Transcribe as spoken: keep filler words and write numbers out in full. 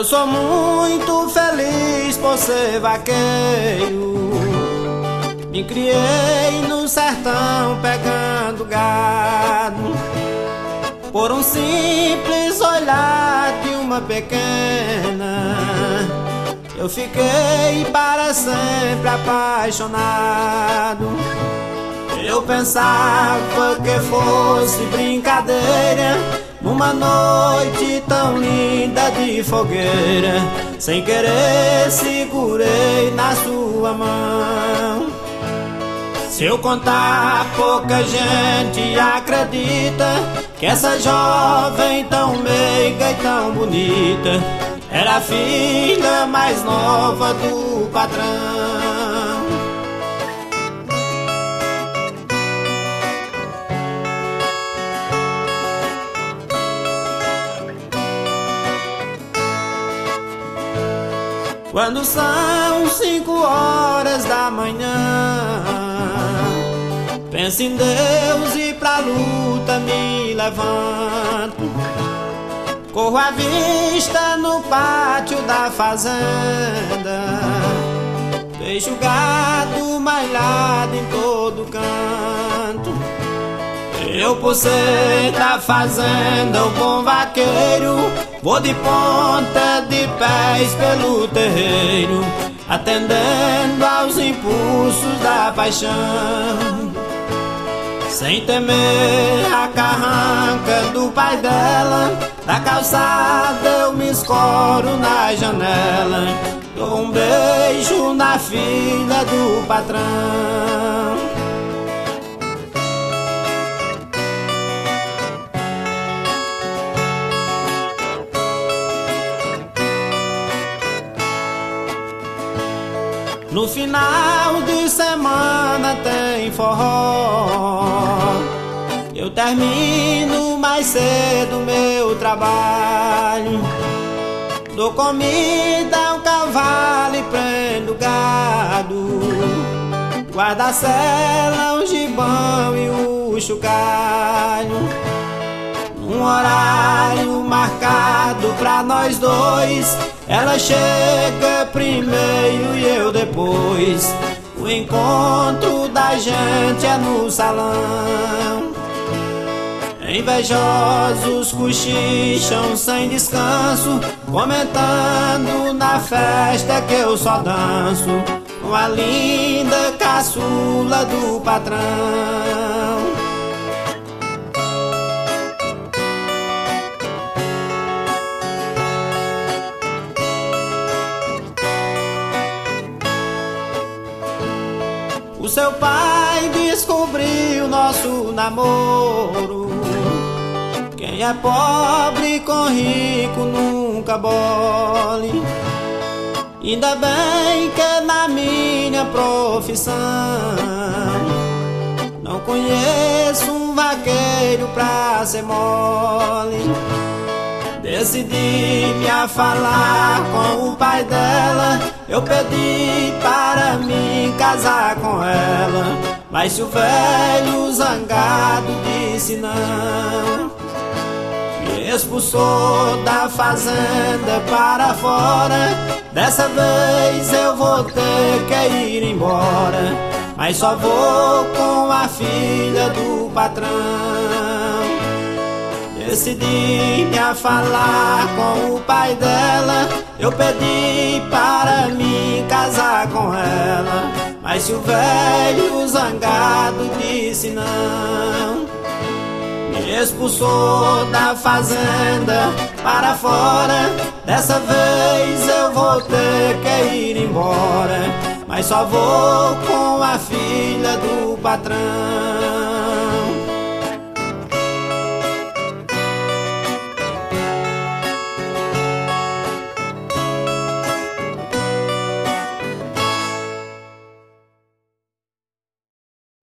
Eu sou muito feliz por ser vaqueiro. Me criei no sertão pegando gado. Por um simples olhar de uma pequena, eu fiquei para sempre apaixonado. Eu pensava que fosse brincadeira, numa noite tão linda de fogueira, sem querer segurei na sua mão. Se eu contar, pouca gente acredita que essa jovem tão meiga e tão bonita era a filha mais nova do patrão. Quando são cinco horas da manhã, penso em Deus e pra luta me levanto. Corro à vista no pátio da fazenda, vejo o gado malhado em todo canto. Eu, por ser da fazenda, o bom vaqueiro, vou de ponta de pés pelo terreiro, atendendo aos impulsos da paixão. Sem temer a carranca do pai dela, da calçada eu me escoro na janela, dou um beijo na filha do patrão. No final de semana tem forró, eu termino mais cedo meu trabalho, dou comida ao cavalo e prendo gado, guardo a sela, o gibão e o chocalho. Num horário marcado pra nós dois, ela chega primeiro e eu depois. O encontro da gente é no salão. Invejosos cochicham sem descanso, comentando na festa que eu só danço com a linda caçula do patrão. O seu pai descobriu nosso namoro. Quem é pobre com rico nunca bole. Ainda bem que na minha profissão não conheço um vaqueiro pra ser mole. Decidi-me a falar com o pai dela, eu pedi para me casar com ela, mas se o velho zangado disse não, me expulsou da fazenda para fora. Dessa vez eu vou ter que ir embora, mas só vou com a filha do patrão. Decidi-me a falar com o pai dela, eu pedi para me casar com ela, mas se o velho zangado disse não, me expulsou da fazenda para fora. Dessa vez eu vou ter que ir embora, mas só vou com a filha do patrão.